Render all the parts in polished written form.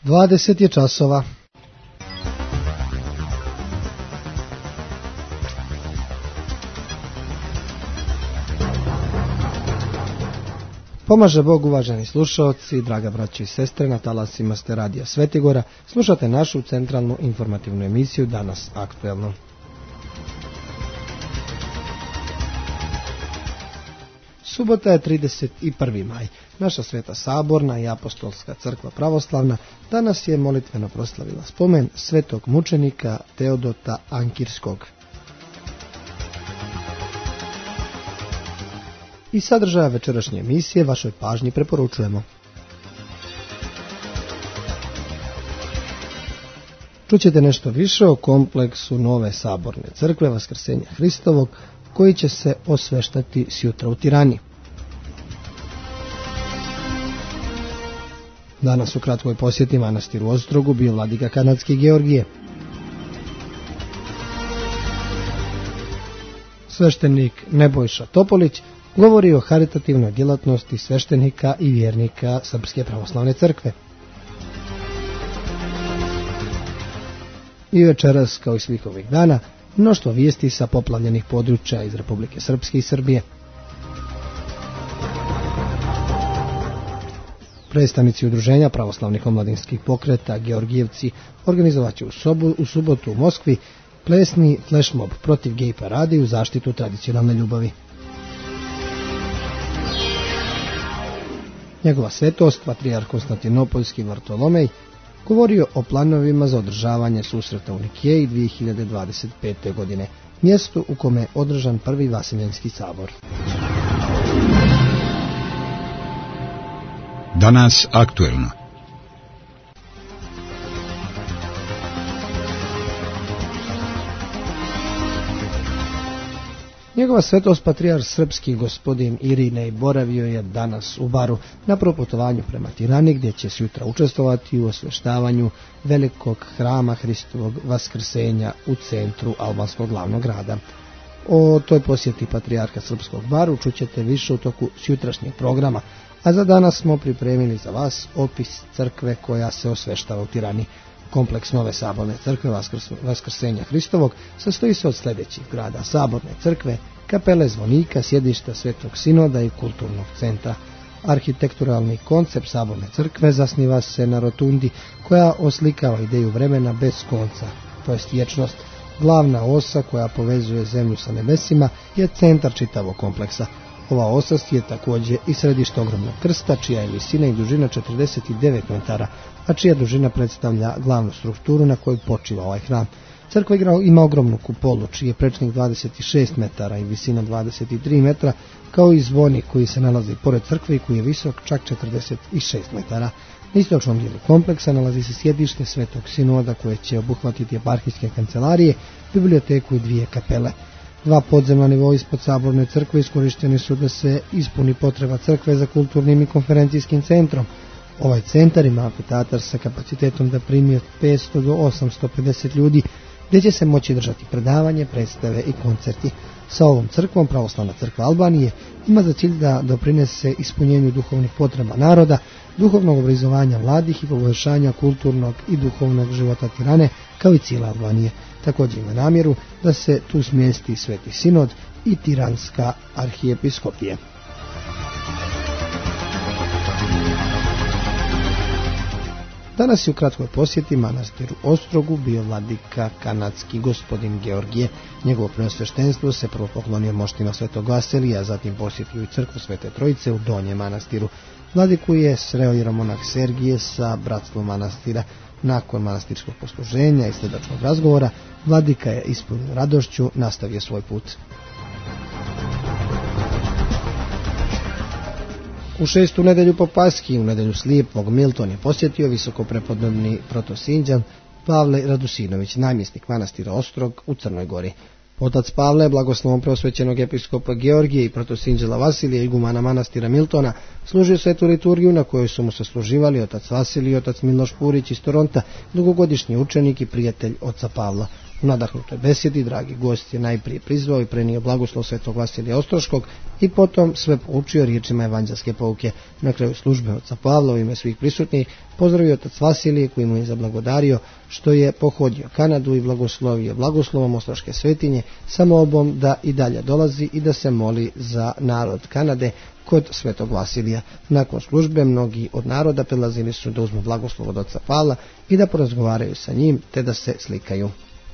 20 je časova. Pomaže Bog, uvaženi slušalci, draga braćo i sestre, na talasima ste Radija Svetigora, slušate našu centralnu informativnu emisiju Danas aktuelno. Subota je 31. maj. Naša Sveta Saborna i Apostolska crkva pravoslavna danas je molitveno proslavila spomen svetog mučenika Teodota Ankirskog. I sadržaja večerašnje emisije vašoj pažnji preporučujemo. Čućete nešto više o kompleksu nove Saborne crkve Vaskrsenja Hristovog, koji će se osveštati sjutra u Tirani. Danas u kratkoj posjeti manastiru Ostrogu bio vladika kanadski Georgije. Sveštenik Nebojša Topolić govori o haritativnoj djelatnosti sveštenika i vjernika Srpske pravoslavne crkve. I večeras, kao i svih ovih dana, mnoštvo vijesti sa poplavljenih područja iz Republike Srpske i Srbije. Predstavnici udruženja pravoslavnih omladinskih pokreta Georgijevci organizovat će u subotu u Moskvi plesni flashmob protiv gej parade i u zaštitu tradicionalne ljubavi. Njegova svetost, patrijarh Konstantinopoljski Vartolomej, govorio o planovima za održavanje susreta u Nikeji 2025. godine, mjestu u kome je održan prvi Vaseljenski sabor. Danas aktuelno. Njegova svetost patrijarh srpski gospodin Irinej boravio je danas u Baru na proputovanju prema Tirani, gdje će sutra učestvovati u osveštavanju velikog hrama Hristovog Vaskrsenja u centru albanskog glavnog grada. O toj posjeti patrijarha srpskog Baru čućete više u toku sutrašnjeg programa, a za danas smo pripremili za vas opis crkve koja se osveštava u Tirani. Kompleks nove Saborne crkve Vaskrsenja Hristovog sastoji se od sljedećih grada: Saborne crkve, kapele zvonika, sjedišta Svetog Sinoda i kulturnog centra. Arhitekturalni koncept Saborne crkve zasniva se na rotundi koja oslikava ideju vremena bez konca, to jest vječnost. Glavna osa koja povezuje zemlju sa nebesima je centar čitavog kompleksa. Ova osa je također i središte ogromnog krsta, čija je visina i dužina 49 metara, a čija dužina predstavlja glavnu strukturu na kojoj počiva ovaj hram. Crkva ima ogromnu kupolu, čiji je prečnik 26 metara i visina 23 metra, kao i zvonik koji se nalazi pored crkve i koji je visok čak 46 metara. Na istočnom dijelu kompleksa nalazi se sjedište Svetog Sinoda, koje će obuhvatiti eparhijske kancelarije, biblioteku i dvije kapele. Dva podzemna nivoa ispod Saborne crkve iskorišteni su da se ispuni potreba crkve za kulturnim i konferencijskim centrom. Ovaj centar ima amfiteatar sa kapacitetom da primi od 500 do 850 ljudi, gdje će se moći držati predavanje, predstave i koncerti. Sa ovom crkvom Pravoslavna crkva Albanije ima za cilj da doprinese ispunjenju duhovnih potreba naroda, duhovnog obrazovanja mladih i poboljšanja kulturnog i duhovnog života Tirane, kao i cijele Albanije. Također ima namjeru da se tu smjesti Sveti Sinod i Tiranska arhijepiskopije. Danas je u kratkoj posjeti manastiru Ostrogu bio vladika kanadski gospodin Georgije. Njegovo preosveštenstvo se prvo poklonio moštima Svetog Vasilija, a zatim posjetio i crkvu Svete Trojice u Donjem manastiru. Vladiku je sreo jeromonah Sergije sa bratstvom manastira. Nakon manastirskog posluženja i srdačnog razgovora, vladika je ispunjen radošću nastavio svoj put. U 6. nedjelju po Paski, u nedjelju Slijepog, Milton je posjetio visokoprepodobni protosinđan Pavle Radusinović, namjesnik manastira Ostrog u Crnoj Gori. Otac Pavle, blagoslovom preosvećenog episkopa Georgije i protosinđela Vasilija, igumana manastira Miltona, služio svetu liturgiju na kojoj su mu se služivali otac Vasilij i otac Miloš Purić iz Toronta, dugogodišnji učenik i prijatelj oca Pavla. U nadahnutoj besjedi dragi gost je najprije prizvao i prenio blagoslov svetog Vasilija Ostroškog i potom sve poučio riječima evanđelske pouke. Na kraju službe oca Pavla u ime svih prisutnih pozdravio otac Vasilije koji mu je zablagodario što je pohodio Kanadu i blagoslovio blagoslovom Ostroške svetinje sa molbom da i dalje dolazi i da se moli za narod Kanade kod svetog Vasilija. Nakon službe mnogi od naroda prelazili su da uzmu blagoslov od oca Pavla i da porazgovaraju sa njim te da se slikaju.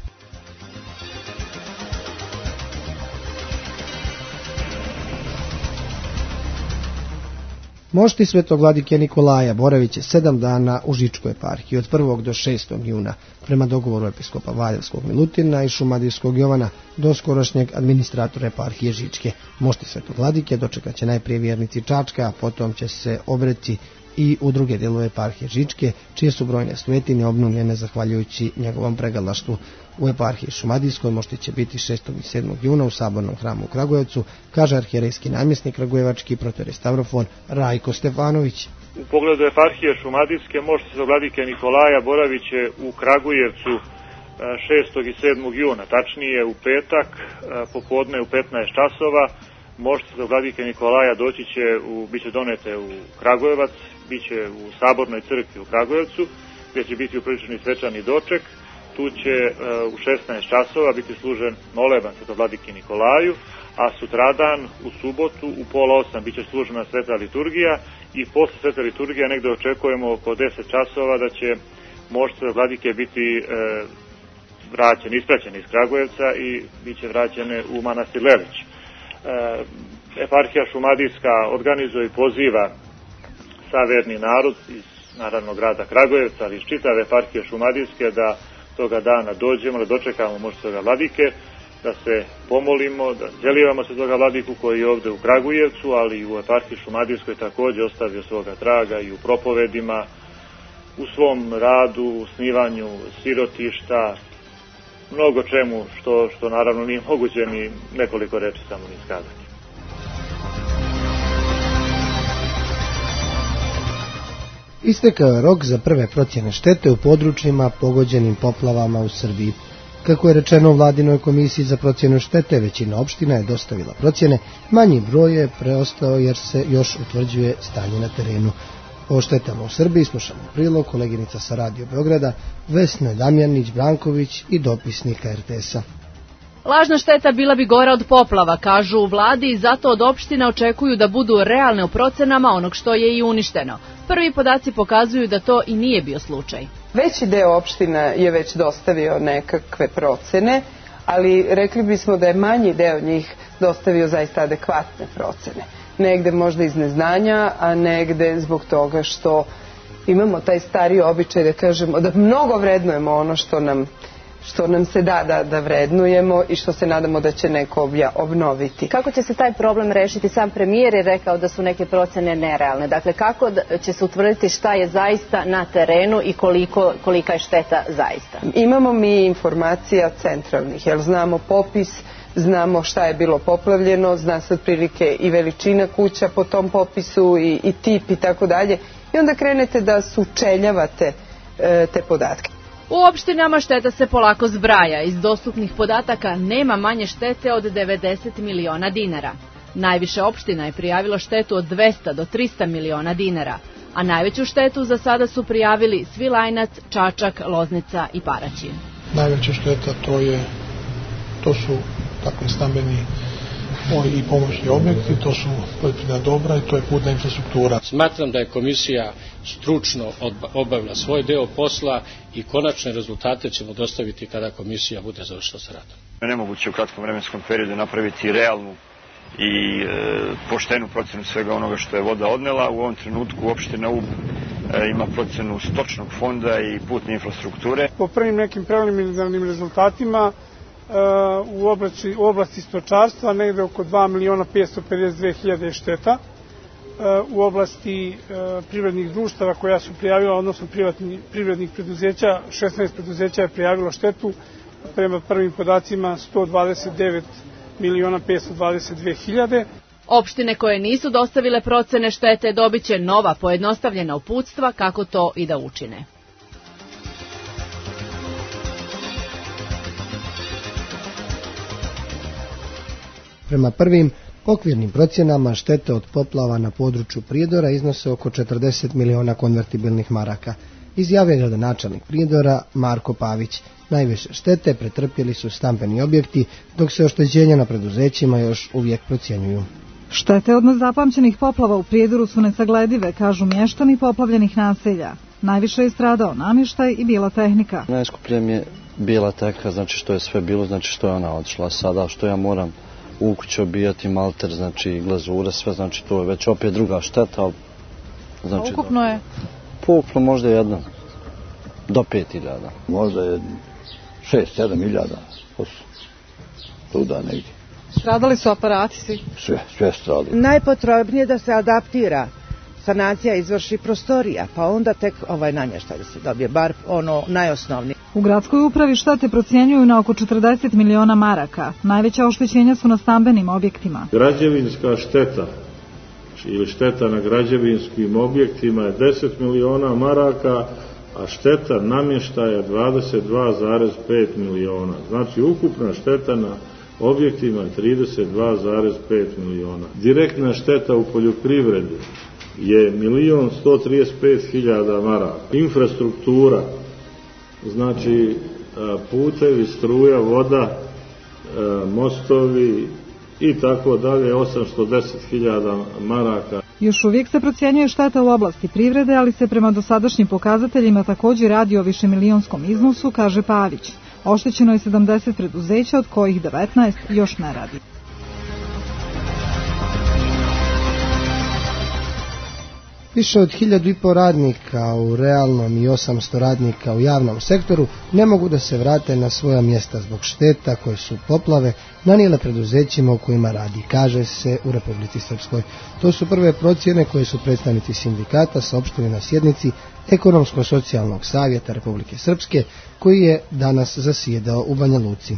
Mošti svetog vladike Nikolaja boravit će 7 dana u Žičkoj eparhiji od 1. do 6. juna prema dogovoru episkopa Valjevskog Milutina i Šumadijskog Jovana do skorošnjeg administratora eparhije Žičke. Mošti svetog vladike dočekat će najprije vjernici Čačka, a potom će se obreći i u druge dijelove eparhije Žičke, čije su brojne svetinje obnovljene zahvaljujući njegovom pregalaštvu. U eparhiji Šumadijskoj mošti će biti 6. i 7. juna u Sabornom hramu u Kragujevcu, kaže arhijerejski namjesnik kragujevački protorej Stavrofon Rajko Stefanović. U pogledu eparhije Šumadijske mošti svetog vladike Nikolaja boravit će u Kragujevcu 6. i 7. juna, tačnije u petak popodne u 15 časova. Mošti svetog vladike Nikolaja biće donete u Kragujevac, biće u Sabornoj crkvi u Kragujevcu, gdje će biti upriličeni svečani doček. Tu će u 16 časova biti služen moleban svetog vladike Nikolaju, a sutradan u subotu u 7:30 biće služena sveta liturgija i posle svete liturgije negde očekujemo oko 10 časova da će mošti svetog vladike biti ispraćeni iz Kragujevca i bit će vraćene u manastir Lelić. Eparhija Šumadijska organizuje i poziva saverni narod iz naravno grada Kragujevca, ali iz čitave eparhije Šumadijske da toga dana dođemo, da dočekamo mošti svetoga vladike, da se pomolimo, da zelijevamo svetoga vladiku koji je ovde u Kragujevcu, ali i u eparhiji Šumadijskoj također ostavio svoga traga i u propovedima, u svom radu, u snivanju sirotišta, mnogo čemu što naravno nije moguće ni nekoliko reči samo ni iskazati. Istekao je rok za prve procjene štete u područjima pogođenim poplavama u Srbiji. Kako je rečeno u Vladinoj komisiji za procjenu štete, većina opština je dostavila procjene, manji broj je preostao jer se još utvrđuje stanje na terenu. O štetama u Srbiji slušamo prilog koleginica sa Radio Beograda Vesna Damjanić-Branković i dopisnika RTS-a. Lažna šteta bila bi gora od poplava, kažu u vladi, i zato od opština očekuju da budu realne u procenama onog što je i uništeno. Prvi podaci pokazuju da to i nije bio slučaj. Veći deo opština je već dostavio nekakve procene, ali rekli bismo da je manji deo njih dostavio zaista adekvatne procene. Negde možda iz neznanja, a negde zbog toga što imamo taj stari običaj da kažemo da mnogo vrednujemo ono što nam se da vrednujemo i što se nadamo da će neko obnoviti. Kako će se taj problem rešiti? Sam premijer je rekao da su neke procene nerealne. Dakle, kako će se utvrditi šta je zaista na terenu i kolika je šteta zaista? Imamo mi informacija centralnih, jer znamo popis, znamo šta je bilo poplavljeno, zna se otprilike i veličina kuća po tom popisu i tip i tako dalje. I onda krenete da sučeljavate te podatke. U opštinama šteta se polako zbraja. Iz dostupnih podataka nema manje štete od 90 miliona dinara. Najviše opština je prijavilo štetu od 200 do 300 miliona dinara, a najveću štetu za sada su prijavili Svilajnac, Čačak, Loznica i Paraćin. Najveća šteta to su takvi stambeni i pomoćni objekti, to su poljoprivredna dobra i to je putna infrastruktura. Smatram da je komisija stručno obavila svoj deo posla i konačne rezultate ćemo dostaviti kada komisija bude završila sa radom. Nemoguće u kratkom vremenskom periodu napraviti realnu i poštenu procenu svega onoga što je voda odnela. U ovom trenutku opština Ub ima procenu stočnog fonda i putne infrastrukture. Po prvim nekim preliminarnim rezultatima u oblasti stočarstva negde oko 2.552.000 šteta. U oblasti privrednih društava koja su prijavila, odnosno privrednih preduzeća, 16 preduzeća je prijavilo štetu prema prvim podacima 129.522.000. Opštine koje nisu dostavile procene štete dobit će nova pojednostavljena uputstva kako to i da učine. Prema prvim okvirnim procjenama štete od poplava na području Prijedora iznose oko 40 miliona konvertibilnih maraka. Izjavio je gradonačelnik Prijedora Marko Pavić. Najviše štete pretrpjeli su stambeni objekti, dok se oštećenja na preduzećima još uvijek procjenjuju. Štete od nezapamćenih poplava u Prijedoru su nesagledive, kažu mještani poplavljenih naselja. Najviše je stradao namještaj i bijela tehnika. Najskuplje mi je bijela tehnika, znači što je sve bilo, znači što je ona odšla. Sada što ja moram u kući obijati malter, znači glazure, sve, znači to je već opet druga šteta. Znači, ukupno je? Ukupno možda jedno, do 5.000. Možda je 6-7 hiljada, tuda negdje. Stradali su aparati svi? Sve stradali. Najpotrebnije da se adaptira, sanacija izvrši prostorija, pa onda tek namještaj da se dobije, bar ono najosnovnije. U gradskoj upravi štete procjenjuju na oko 40 miliona maraka. Najveća oštećenja su na stambenim objektima. Građevinska šteta ili šteta na građevinskim objektima je 10 miliona maraka, a šteta namještaja 22,5 miliona. Znači ukupna šteta na objektima je 32,5 miliona. Direktna šteta u poljoprivredi je 1.135.000 maraka. Infrastruktura, znači putevi, struja, voda, mostovi i tako dalje, 810.000 maraka. Još uvijek se procjenjuje šteta u oblasti privrede, ali se prema dosadašnjim pokazateljima također radi o višemilijonskom iznosu, kaže Pavić. Oštećeno je 70 preduzeća, od kojih 19 još ne radi. Više od 1.500 radnika u realnom i 800 radnika u javnom sektoru ne mogu da se vrate na svoja mjesta zbog šteta koje su poplave nanijele preduzećima u kojima radi, kaže se u Republici Srpskoj. To su prve procjene koje su predstavnici sindikata saopštili na sjednici Ekonomsko-socijalnog savjeta Republike Srpske, koji je danas zasjedao u Banja Luci.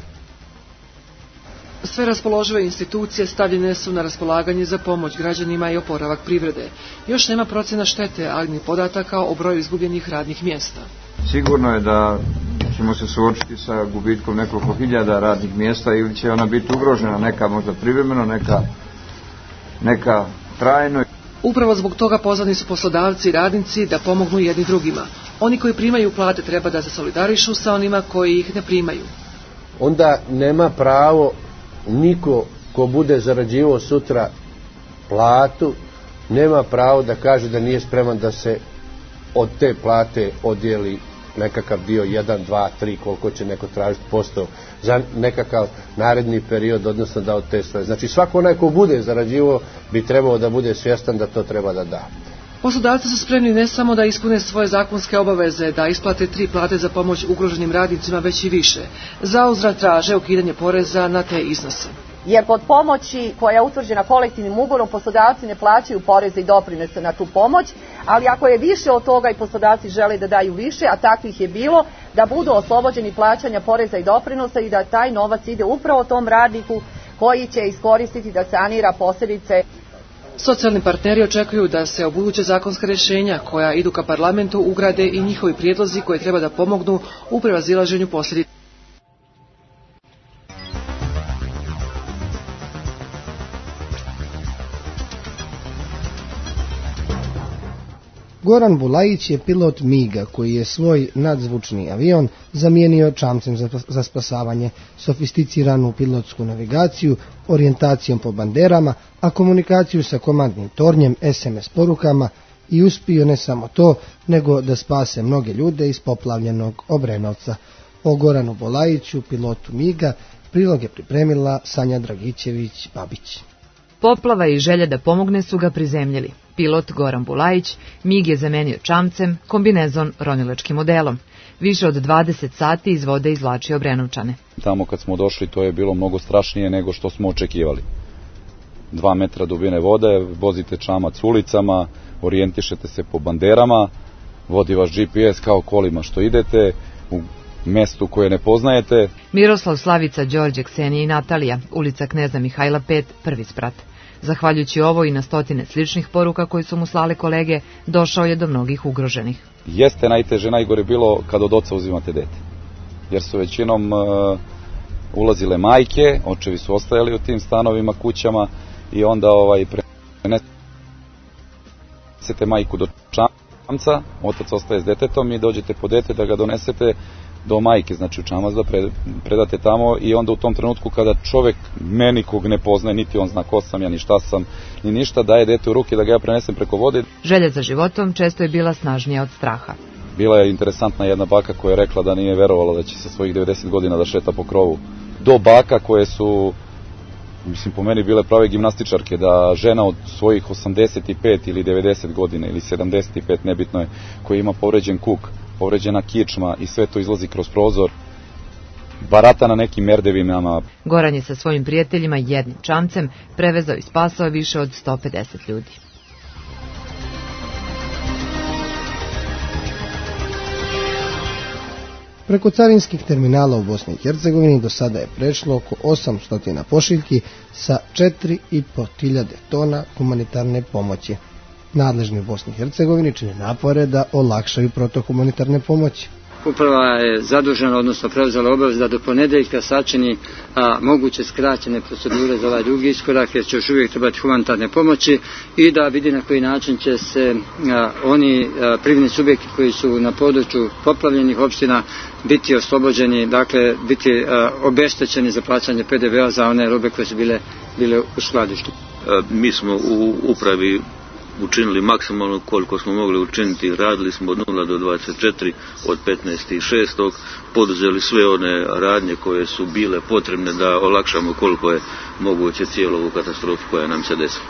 Sve raspoložive institucije stavljene su na raspolaganje za pomoć građanima i oporavak privrede. Još nema procjena štete, ali ni podataka o broju izgubljenih radnih mjesta. Sigurno je da ćemo se suočiti sa gubitkom nekoliko hiljada radnih mjesta ili će ona biti ugrožena, neka možda privremeno, neka trajno. Upravo zbog toga pozvani su poslodavci i radnici da pomognu jedni drugima. Oni koji primaju plate treba da se solidarišu sa onima koji ih ne primaju. Onda nema pravo niko ko bude zarađivao sutra platu, nema pravo da kaže da nije spreman da se od te plate odijeli nekakav dio, 1, 2, 3, koliko će neko tražiti posto za nekakav naredni period, odnosno da od te svoje. Znači svako onaj ko bude zarađivao bi trebao da bude svjestan da to treba da da. Poslodavci su spremni ne samo da ispune svoje zakonske obaveze, da isplate 3 plate za pomoć ugroženim radnicima, već i više. Zauzvrat traže ukidanje poreza na te iznose. Jer kod pomoći koja je utvrđena kolektivnim ugovorom poslodavci ne plaćaju poreze i doprinose na tu pomoć, ali ako je više od toga i poslodavci žele da daju više, a takvih je bilo, da budu oslobođeni plaćanja poreza i doprinosa i da taj novac ide upravo tom radniku koji će iskoristiti da sanira posljedice. Socijalni partneri očekuju da se o buduće zakonska rješenja koja idu ka parlamentu ugrade i njihovi prijedlozi koji treba da pomognu u prevazilaženju posljedica. Goran Bulajić je pilot MIG-a koji je svoj nadzvučni avion zamijenio čamcem za spasavanje, sofisticiranu pilotsku navigaciju, orijentacijom po banderama, a komunikaciju sa komandnim tornjem, SMS porukama i uspio ne samo to, nego da spase mnoge ljude iz poplavljenog Obrenovca. O Goranu Bulajiću, pilotu MIG-a, prilog je pripremila Sanja Dragićević-Babić. Poplava i želja da pomogne su ga prizemljili. Pilot Goran Bulajić MIG je zamenio čamcem, kombinezon ronilačkim modelom. Više od 20 sati iz vode izvlačio Obrenovčane. Tamo kad smo došli to je bilo mnogo strašnije nego što smo očekivali. 2 metra dubine vode, vozite čamac ulicama, orijentišete se po banderama, vodi vas GPS kao kolima što idete, u mestu koje ne poznajete. Miroslav, Slavica, Đorđe, Ksenija i Natalija, ulica Kneza Mihajla 5, prvi sprat. Zahvaljujući ovo i na stotine sličnih poruka koje su mu slale kolege, došao je do mnogih ugroženih. Jeste najteže, najgore bilo kad od oca uzimate dete. Jer su većinom ulazile majke, očevi su ostajali u tim stanovima, kućama i onda prenesete majku do čamca, otac ostaje s detetom i dođete po dete da ga donesete do majke, znači u čamac da predate tamo i onda u tom trenutku kada čovek meni kog ne poznaje, niti on zna ko sam ja, ni šta sam, ni ništa, daje dete u ruke da ga ja prenesem preko vode. Želja za životom često je bila snažnija od straha. Bila je interesantna jedna baka koja je rekla da nije verovala da će sa svojih 90 godina da šeta po krovu. Do baka koje su, mislim, po meni bile prave gimnastičarke, da žena od svojih 85 ili 90 godina ili 75, nebitno je, koja ima povređen kuk, povređena kičma i sve to izlazi kroz prozor, barata na nekim merdevinama. Goran je sa svojim prijateljima jednim čamcem prevezao i spasao više od 150 ljudi. Preko carinskih terminala u Bosni i Hercegovini do sada je prešlo oko 800 pošiljki sa 4.500 tona humanitarne pomoći. Nadležni u Bosni i Hercegovini čine napore da olakšaju protok humanitarne pomoći. Uprava je zadužena, odnosno preuzela obavez da do ponedeljka sačini moguće skraćene procedure za ovaj drugi iskorak, jer će još uvijek trebati humanitarne pomoći i da vidi na koji način će se oni privredni subjekti koji su na području poplavljenih opština biti oslobođeni, dakle biti obeštećeni za plaćanje PDV-a za one robe koje su bile u skladištu. Mi smo u upravi učinili maksimalno koliko smo mogli učiniti, radili smo od 0 do 24, od 15.6. poduzeli sve one radnje koje su bile potrebne da olakšamo koliko je moguće cijelu ovu katastrofu koja nam se desila.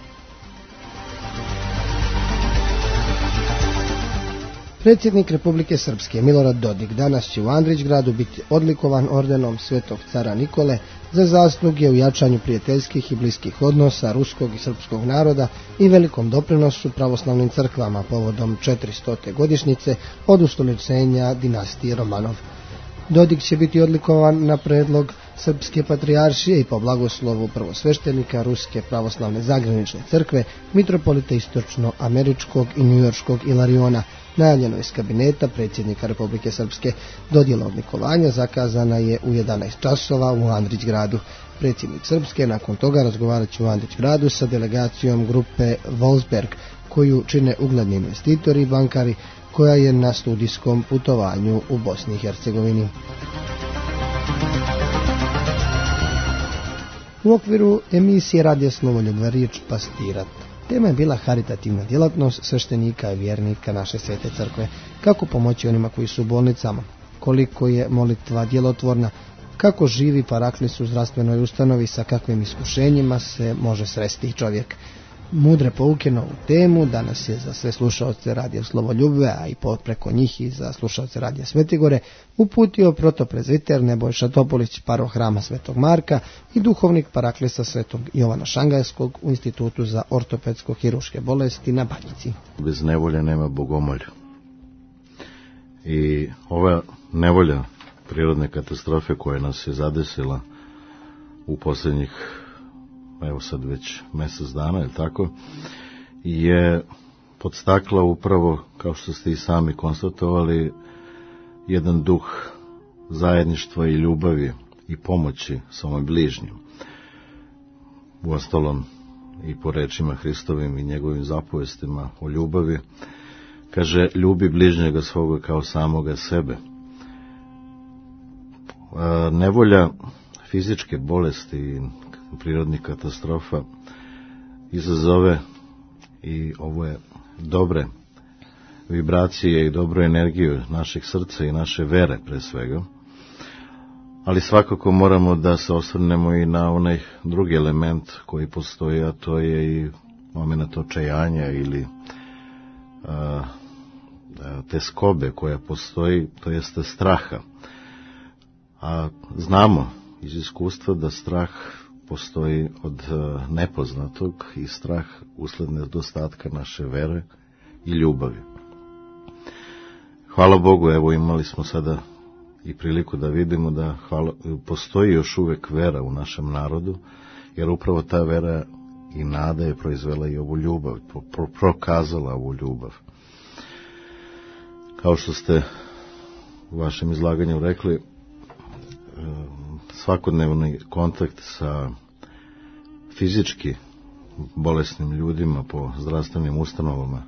Predsjednik Republike Srpske Milorad Dodik danas će u Andrićgradu biti odlikovan ordenom Svetog cara Nikole za zasluge u jačanju prijateljskih i bliskih odnosa ruskog i srpskog naroda i velikom doprinosu pravoslavnim crkvama povodom 400. godišnjice od ustoličenja dinastije Romanov. Dodik će biti odlikovan na predlog Srpske patrijaršije i po blagoslovu prvosveštenika Ruske pravoslavne zagranične crkve, mitropolita istočno-američkog i njujorškog Ilariona. Najavljeno iz kabineta predsjednika Republike Srpske. Dodjela odlikovanja zakazana je u 11 časova u Andrićgradu. Predsjednik Srpske nakon toga razgovarat će u Andrićgradu sa delegacijom grupe Wolfsberg, koju čine ugledni investitori i bankari, koja je na studijskom putovanju u Bosni i Hercegovini. U okviru emisije Radija Slovoljub riječ pastirat. Tema je bila haritativna djelatnost sveštenika i vjernika naše svete crkve. Kako pomoći onima koji su u bolnicama? Koliko je molitva djelotvorna? Kako živi paraklis u zdravstvenoj ustanovi? Sa kakvim iskušenjima se može sresti čovjek? Mudre pouke na ovu temu danas je za sve slušaoce Radija Slovoljube, a i preko njih i za slušaoce Radija Svetigore, uputio protoprezviter Nebojša Topolić, paroh Hrama Svetog Marka i duhovnik paraklisa Svetog Jovana Šangajskog u Institutu za ortopedsko-hiruške bolesti na Banjici. Bez nevolje nema bogomolja. I ova nevolja prirodne katastrofe koja nas je zadesila u posljednjih, evo sad već mjesec dana, je tako, je podstakla upravo, kao što ste i sami konstatovali, jedan duh zajedništva i ljubavi i pomoći svome bližnjem. Uostalom i po rečima Hristovim i njegovim zapovestima o ljubavi, kaže, ljubi bližnjega svoga kao samoga sebe. Nevolja, fizičke bolesti i prirodnih katastrofa izazove i ovo je dobre vibracije i dobru energiju našeg srca i naše vere pre svega, ali svakako moramo da se osvrnemo i na onaj drugi element koji postoji, a to je i moment očajanja ili te skobe koja postoji, to jeste straha. A znamo iz iskustva da strah postoji od nepoznatog i strah usled nedostatka naše vere i ljubavi. Hvala Bogu, evo imali smo sada i priliku da vidimo da postoji još uvek vera u našem narodu, jer upravo ta vera i nada je proizvela i ovu ljubav, prokazala ovu ljubav. Kao što ste u vašem izlaganju rekli, svakodnevni kontakt sa fizički bolesnim ljudima po zdravstvenim ustanovama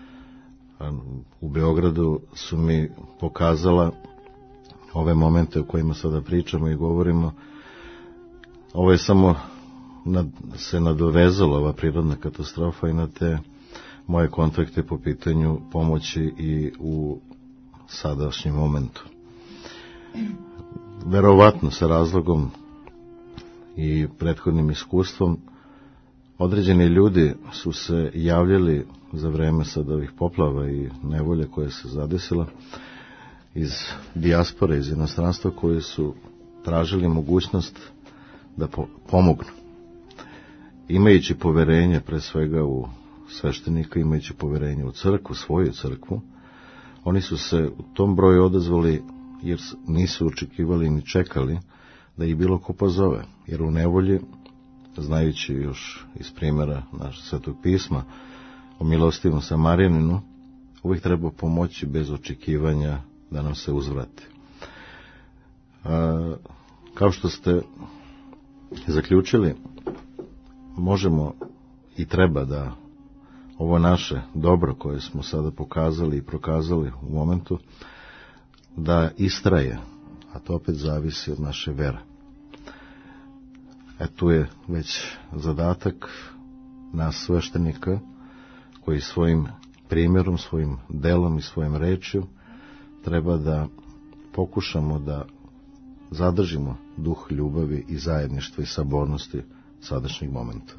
u Beogradu su mi pokazala ove momente o kojima sada pričamo i govorimo. Ovo je samo se nadovezala ova prirodna katastrofa i na te moje kontakte po pitanju pomoći i u sadašnjem momentu. Verovatno sa razlogom i prethodnim iskustvom određeni ljudi su se javljali za vreme sad ovih poplava i nevolje koje se zadesila iz dijaspore, iz inostranstva, koji su tražili mogućnost da pomognu. Imajući poverenje pre svega u sveštenika, imajući poverenje u crkvu, svoju crkvu, oni su se u tom broju odazvali jer nisu očekivali ni čekali da ih bilo ko pozove. Jer u nevolji, znajući još iz primjera našeg Svetog pisma o milostivom Samarijaninu, uvijek treba pomoći bez očekivanja da nam se uzvrati. Kao što ste zaključili, možemo i treba da ovo naše dobro koje smo sada pokazali i prokazali u momentu, da istraje, a to opet zavisi od naše vere. Tu je već zadatak nas sveštenika, koji svojim primjerom, svojim delom i svojim rečju treba da pokušamo da zadržimo duh ljubavi i zajedništva i sabornosti sadašnjeg momenta.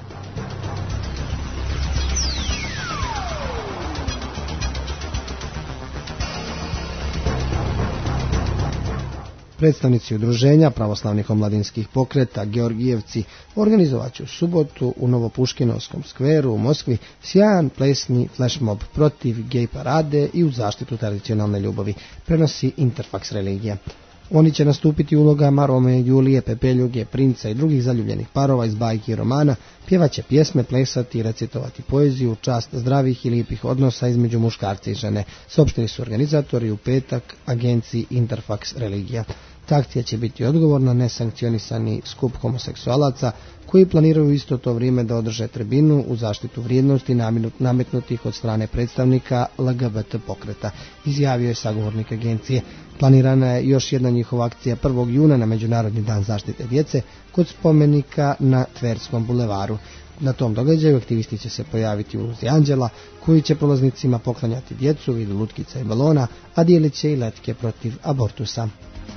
Predstavnici udruženja pravoslavnih omladinskih pokreta Georgijevci organizovat će u subotu u Novopuškinovskom skveru u Moskvi sjajan plesni flashmob protiv gej parade i u zaštitu tradicionalne ljubavi, prenosi Interfax religija. Oni će nastupiti u ulogama Rome, Julije, Pepeljuge, Princa i drugih zaljubljenih parova iz bajki i romana, pjevaće pjesme, plesati i recitovati poeziju u čast zdravih i lijepih odnosa između muškarca i žene, saopštili su organizatori u petak agenciji Interfax religija. Ta akcija će biti odgovor na nesankcionisani skup homoseksualaca koji planiraju isto to vrijeme da održe tribinu u zaštitu vrijednosti nametnutih od strane predstavnika LGBT pokreta, izjavio je sagovornik agencije. Planirana je još jedna njihova akcija 1. juna na Međunarodni dan zaštite djece kod spomenika na Tverskom bulevaru. Na tom događaju aktivisti će se pojaviti u ulozi anđela koji će prolaznicima poklanjati djecu u vidu lutkica i balona, a dijelit će i letke protiv abortusa.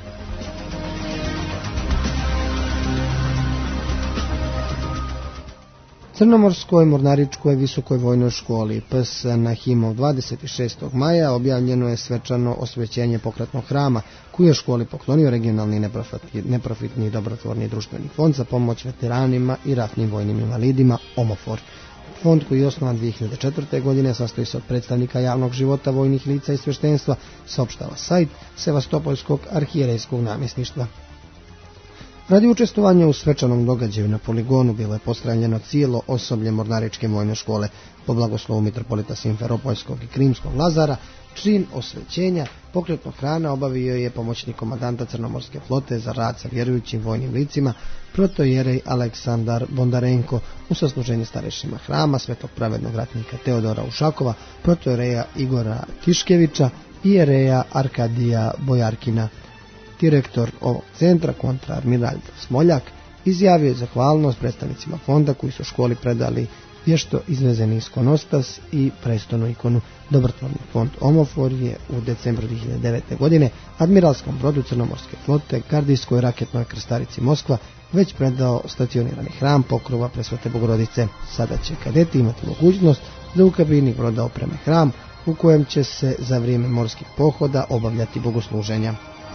Crnomorskoj mornaričkoj visokoj vojnoj školi PS Nahimov 26. maja objavljeno je svečano osvećenje pokretnog hrama koji je školi poklonio regionalni neprofitni dobrotvorni društveni fond za pomoć veteranima i ratnim vojnim invalidima OMOFOR. Fond koji je osnovan 2004. godine sastoji se od predstavnika javnog života, vojnih lica i sveštenstva, saopštava sajt Sevastopolskog arhijerejskog namjesništva. Radi učestvovanja u svečanom događaju na poligonu bilo je postreljeno cijelo osoblje mornaričke vojne škole po blagoslovu mitropolita Simferopolskog i Krimskog Lazara. Čin osvećenja pokretnog hrana obavio je pomoćnik komandanta Crnomorske flote za rad sa vjerujućim vojnim licima protojerej Aleksandar Bondarenko u sasluženju starešima hrama Svetog pravednog ratnika Teodora Ušakova, protojereja Igora Tiškevića i jereja Arkadija Bojarkina. Direktor ovog centra, kontraadmiral Smoljak, izjavio je zahvalnost predstavnicima fonda koji su školi predali vješto izvezeni iskonostas i prestonu ikonu. Dobrotvorni fond OMOFOR je u decembru 2009. godine admiralskom brodu Crnomorske flote gardijskoj raketnoj krstarici Moskva već predao stacionirani hram pokrova Presvete Bogorodice. Sada će kadeti imati mogućnost da u kabini broda opreme hram u kojem će se za vrijeme morskih pohoda obavljati bogosluženja.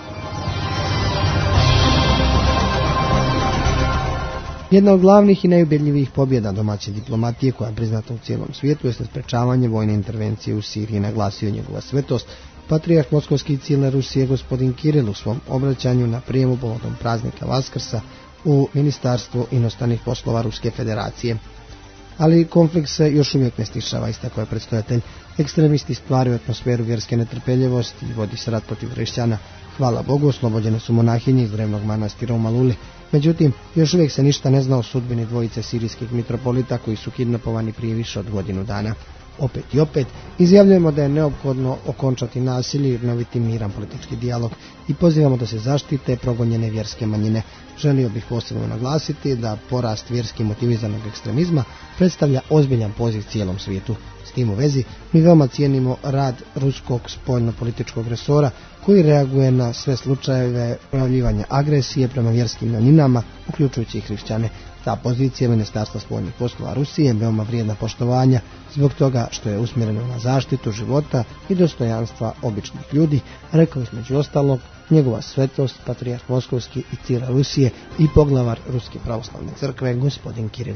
Jedna od glavnih i najubjedljivijih pobjeda domaće diplomatije koja je priznata u cijelom svijetu je sprečavanje vojne intervencije u Siriji, naglasio njegova svetost patrijarh Moskovski i cijele Rusije gospodin Kiril u svom obraćanju na prijemu povodom praznika Vaskrsa u Ministarstvu inostranih poslova Ruske federacije. ali konflikt se još uvijek ne stišava, istakao je predstojatelj. Ekstremisti stvaraju atmosferu vjerske netrpeljivosti i vodi se rat protiv hrišćana. Hvala Bogu, oslobođene su monahinje iz drevnog manastira u Maluli. Međutim, još uvijek se ništa ne zna o sudbini dvojice sirijskih mitropolita koji su kidnapovani prije više od godinu dana. Opet i opet izjavljujemo da je neophodno okončati nasilje i obnoviti miran politički dijalog i pozivamo da se zaštite progonjene vjerske manjine. Želio bih posebno naglasiti da porast vjerski motiviranog ekstremizma predstavlja ozbiljan poziv cijelom svijetu. S tim u vezi mi veoma cijenimo rad ruskog spoljno-političkog resora koji reaguje na sve slučajeve projavljivanja agresije prema vjerskim manjinama, uključujući i hrišćane. Ta pozicija Ministarstva spoljnih poslova Rusije je veoma vrijedna poštovanja zbog toga što je usmjerena na zaštitu života i dostojanstva običnih ljudi, rekao između ostalog njegova svetost, patrijarh Moskovski i car Rusije i poglavar Ruske pravoslavne crkve, gospodin Kiril.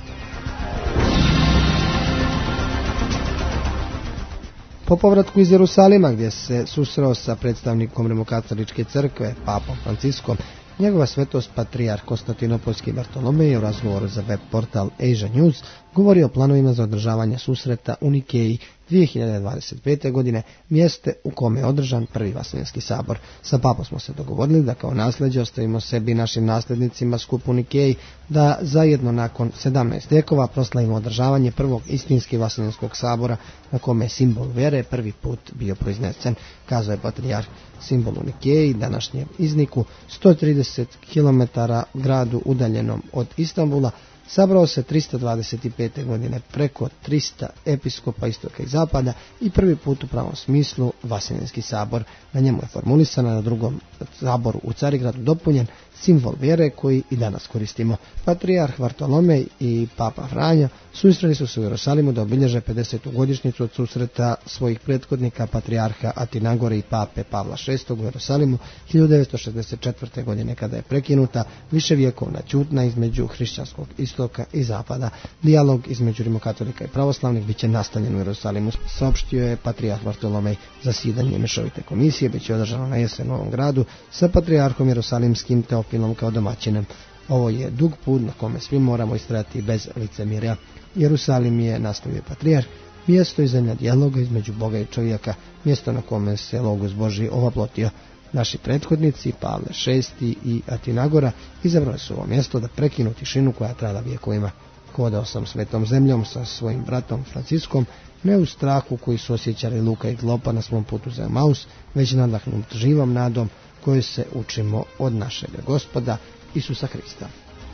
Po povratku iz Jerusalima, gdje se susreo sa predstavnikom Rimokatoličke crkve, papom Franciskom, njegova svetost patrijarh Konstantinopolski Bartolomej je u razgovoru za web portal Asia News govorio o planovima za održavanje susreta u Nikeji 2025. godine, mjeste u kome je održan prvi Vaseljenski sabor. Sa papom smo se dogovorili da kao nasljeđe ostavimo sebi i našim nasljednicima skup u Nikeji, da zajedno nakon 17 vjekova proslavimo održavanje prvog istinski Vaseljenskog sabora na kome je simbol vjere prvi put bio proiznesen, kazao je patrijarh. Simbol u Nikeji, današnjem izniku, 130 km gradu udaljenom od Istanbula, sabrao se 325. godine preko 300 episkopa istoka i zapada i prvi put u pravom smislu Vaseljenski sabor. Na njemu je formulisana na drugom saboru u Carigradu dopunjen simbol vjere koji i danas koristimo. Patrijarh Vartolomej i Papa Franjo susreli su se u Jerusalimu da obilježe 50. godišnjicu od susreta svojih prethodnika patrijarha Atinagore i Pape Pavla VI u Jerusalimu 1964. godine kada je prekinuta viševjekovna ćutnja između hrišćanskog istoka i zapada. Dijalog između rimokatolika i pravoslavnih bit će nastavljen u Jerusalimu, saopštio je patrijarh Vartolomej. Zasjedanje mješovite komisije bit će održano na jesen u Novom Gradu sa patrijarhom jerusalimskim Teofilom kao domaćinem. Ovo je dug put na kome svi moramo istrajati bez licemjerja. Jerusalim je, nastavio patrijarh, mjesto i zemlja dijaloga između Boga i čovjeka, mjesto na kome se Logos Božji ovaplotio. Naši prethodnici, Pavle VI i Atinagora, izabrali su ovo mjesto da prekinu tišinu koja trajala vjekovima. Hodao sam svetom zemljom sa svojim bratom Franciskom, ne u strahu koji su osjećali Luka i Klopa na svom putu za Emaus, već nadahnut živom nadom koju se učimo od našeg Gospoda Isusa Hrista.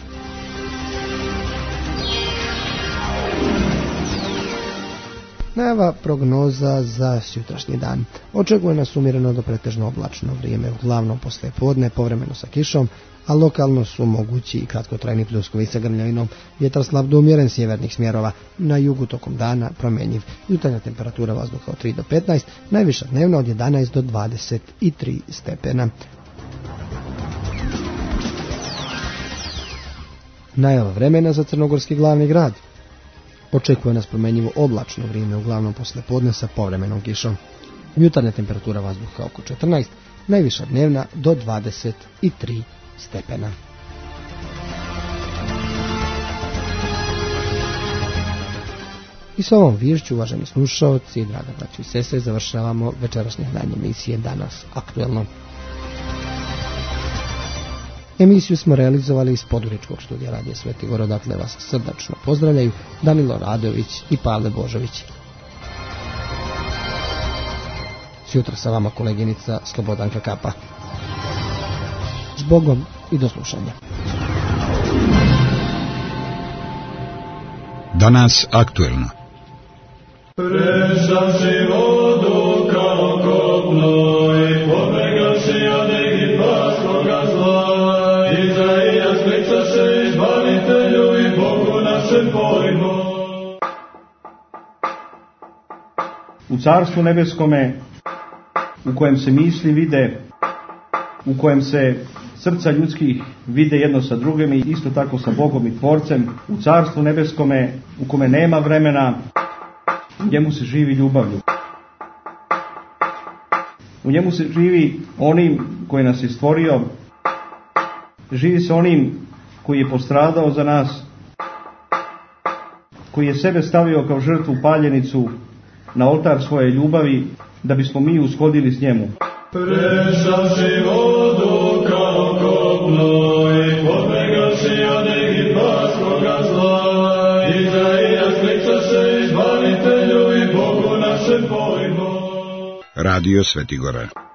Najava prognoza za sutrašnji dan. Očekuje nas umjereno do pretežno oblačno vrijeme, uglavnom poslije podne, povremeno sa kišom, a lokalno su mogući i kratkotrajni pljuskovi sa grmljavinom. Vjetar slab do umjeren sjevernih smjerova, na jugu tokom dana promjenjiv. Jutarnja temperatura vazduha od 3 do 15, najviša dnevna od 11 do 23 stepena. Najava vremena za crnogorski glavni grad. Očekuje nas promjenjivo oblačno vrijeme, uglavnom poslije podne sa povremenom kišom. Jutarnja temperatura vazduha oko 14, najviša dnevna do 23 stepena. I s ovom viješću, uvaženi slušaoci i draga braćo i sestre, završavamo večerašnje izdanje emisije Danas aktuelno. Emisiju smo realizovali iz Podgoričkog studija Radija Sveti Gor, odakle vas srdačno pozdravljaju Danilo Radović i Pavle Božović. Sutra sa vama koleginica Slobodanka Kapa. S Bogom i do slušanja. Danas aktuelno. Prešavši vodu kao kopno i pobegavši od egipatskoga zla, Izaijas klicaše izbavitelju i Bogu našem pojmo. U carstvu nebeskome, u kojem se misli vide, u kojem se srca ljudskih vide jedno sa drugim i isto tako sa Bogom i Tvorcem, u carstvu nebeskome u kome nema vremena, u njemu se živi ljubavlju. U njemu se živi onim koji nas je stvorio, živi se onim koji je postradao za nas, koji je sebe stavio kao žrtvu paljenicu na oltar svoje ljubavi, da bismo mi ushodili s njemu. Prešavši vodu kao kopno i pobegavši od egipatskoga zla, Izaijas klicaše izbavitelju i Bogu našem pojmo. Radio Svetigora.